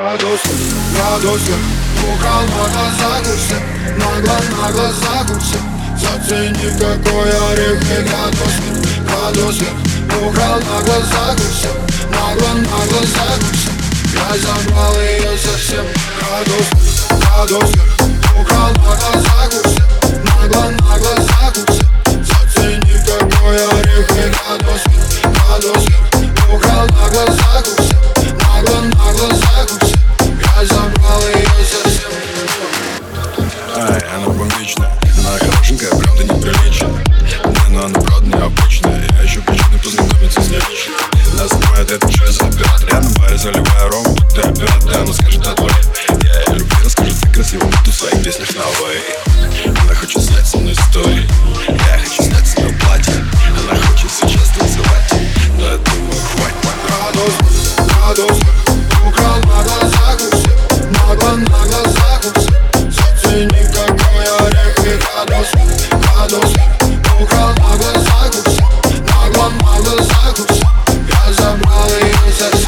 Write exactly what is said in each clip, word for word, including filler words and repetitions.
Градус, градус, украл на глазах у всех, нагло на глазах у всех. Зацени, какой орех и градус, градус, украл на глазах у всех, нагло на глазах у всех. Я забрал ее совсем. Градус, градус, украл на глазах у всех, нагло на глазах у всех. Зацени, какой орех и градус, градус, украл на глазах у всех, нагло на глазах у всех. Я забрал ее совсем. Ай, она бомбичная, она хорошенькая, правда неприличная. Не, но она правда необычная. Я ищу причины познакомиться с ней лично. Нас снимает этот шесть за пять. Рядом бай, заливая ром, будто опять. Она скажет отвали. Я ее люблю, расскажет так красиво, будто в своих песнях на Hawaii. Она хочет знать со мной истории, я хочу знать с нее платье. Она хочет сейчас танцевать, но я думаю, хватит. Градус, градус, украл на глазах у всех, нагло на глазах у всех. Зацени, какой орех и градус, градус, украл на глазах у всех, нагло на глазах у всех. Я забрал ее совсем.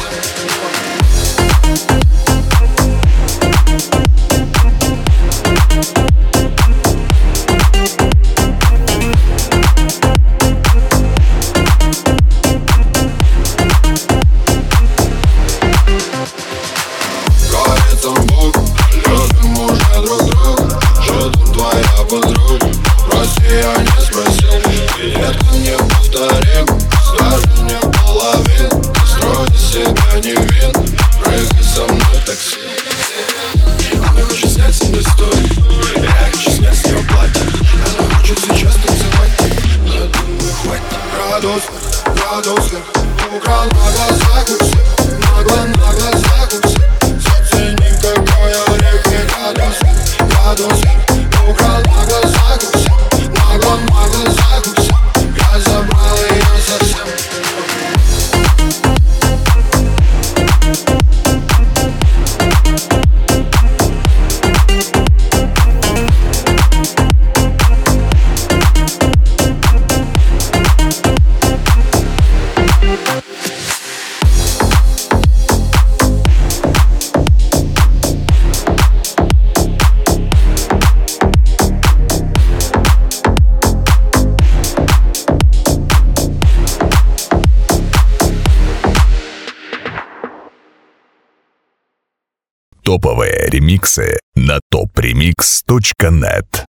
Любим уже друг друга, что там твоя подруга? Прости, я не спросил, привет, не повторим. Скажи мне половину, строй из себя невинным. Прыгай со мной такси. Она хочет снять с ней историю, я хочу снять с нее платье. Она хочет сейчас танцевать, но я думаю, хватит. Градус, градус, украл на глазах у всех, нагло на глазах у всех. Зацени, какой орех и градус, градус, украл на глазах у всех, нагло на глазах у всех. Я забрал ее совсем. Топовые ремиксы на топ ремикс точка нет.